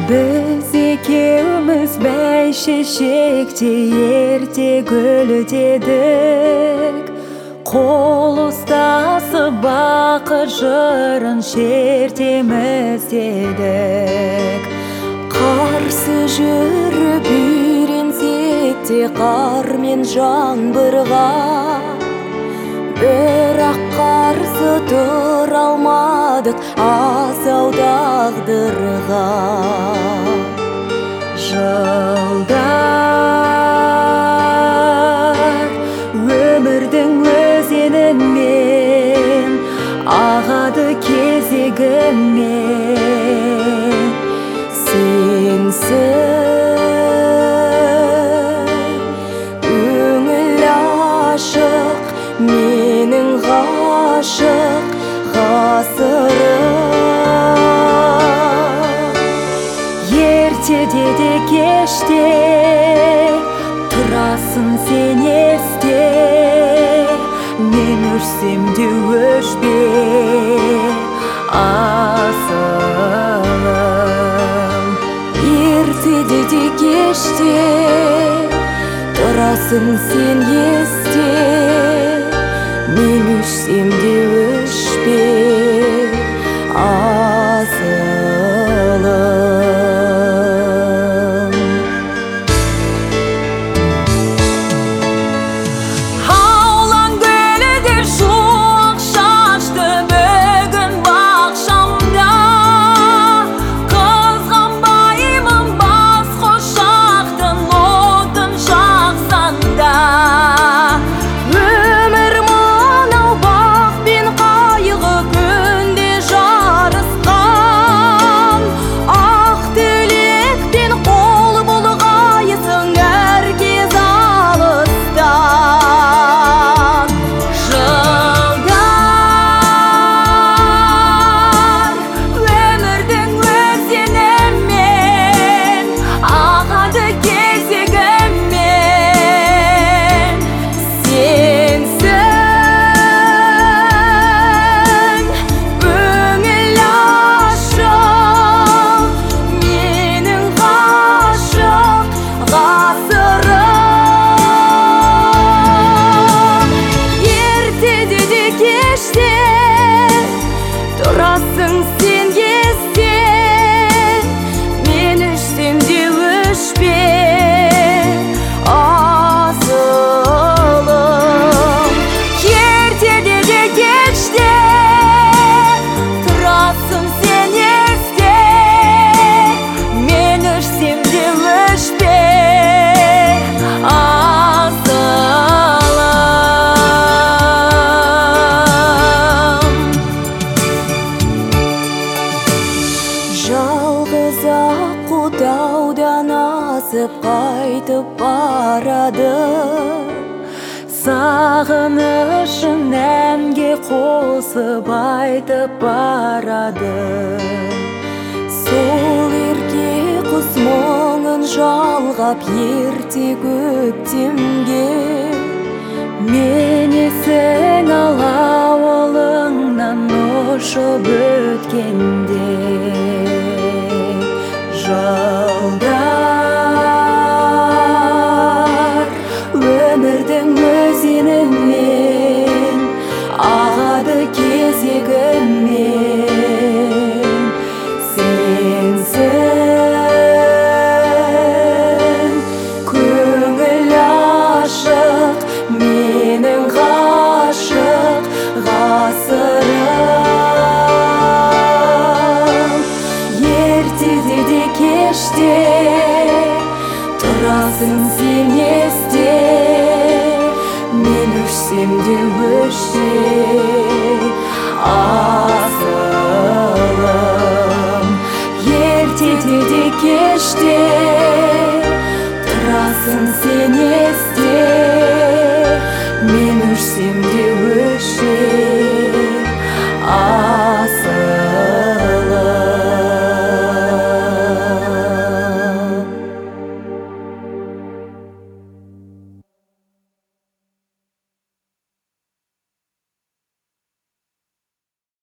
Biz ekеуміз бәйшешекте ерте гүлдедік, қол ұстасып бақыт жырын шертеміз дедік. Қарсы жүріп үйренсек те қар мен жаңбырға, бірақ қарсы тұра алмадық асау тағдырға. Жылдар өмірдің өзенінен ағады кезегімен. Сенсің өңіл ашық, менің ғашық ғасырым. Ертеде де кеште тұрасың сен есте, мен өшсем де өшпе асылым. Ертеде де кеште тұрасың сен есте, мен өшсем де өшпе асылым. Аулаң гүлі де шоқ шашты бүгін бақшамда, қызғанбаймын бас құшақтың отын жақсанда. Тұрасың сен есте, мен өшсем де өшпе асылым. Ертеде де кеште тұрасың сен есте, мен өшсем де өшпе жалғыз аққу таудан асып қайтып барады, сағынышын әнге қосып айтып барады. Сол ерке құс мұңын жалғап ерте көктемге, менесің ал ауылыңнан ұшып өткенде. Жылдар өмірдің өзенінен ағады кезегімен. Сенсің көңіл ашық, менің ғашық ғасырым. Ертеде де кеште тұрасың сен есте, мен өшсем де өшпе асылым. Ертеде де кеште тұрасың сен есте,